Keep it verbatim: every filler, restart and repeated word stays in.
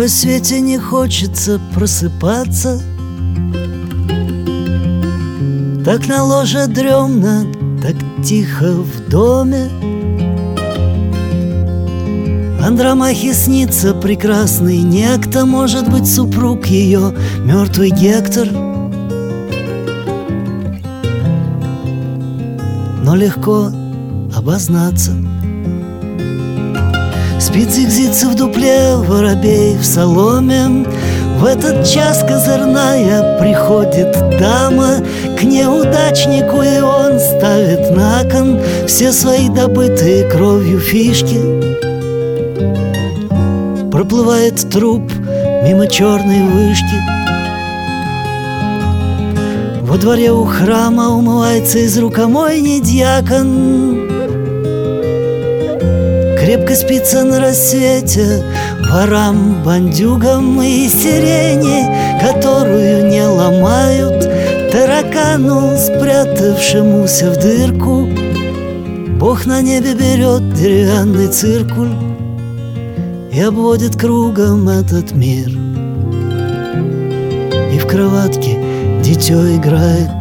рассвете не хочется просыпаться. Так на ложе дремно, так тихо в доме. Андромахе снится прекрасный некто, может быть, супруг ее, мертвый Гектор. Но легко обознаться. Спит зигзица в дупле, воробей в соломе. В этот час козырная приходит дама к неудачнику, и он ставит на кон все свои добытые кровью фишки. Проплывает труп мимо черной вышки. Во дворе у храма умывается из рукомойни дьякон. Крепко спится на рассвете ворам, бандюгам и сирени, которую не ломают, таракану, спрятавшемуся в дырку. Бог на небе берет деревянный циркуль и обводит кругом этот мир. И в кроватке дитё играет.